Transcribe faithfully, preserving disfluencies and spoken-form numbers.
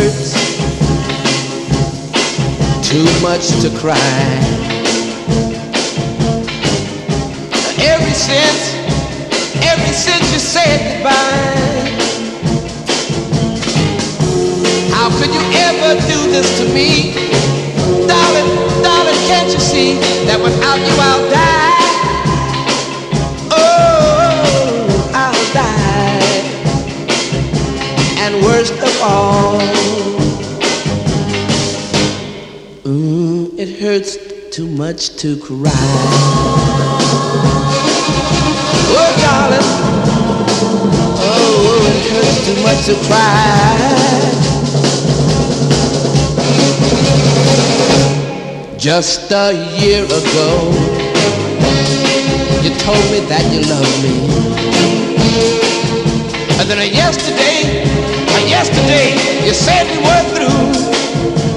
hurts too much to cry. Ever since, ever since you said goodbye. How could you ever do this to me? Darling, darling, can't you see that without you I'll die? Oh, I'll die. And worst of all, mm, it hurts too much to cry. Oh, darling, oh, it hurts too much to cry. Just a year ago, you told me that you loved me. And then yesterday, yesterday, you said we were through.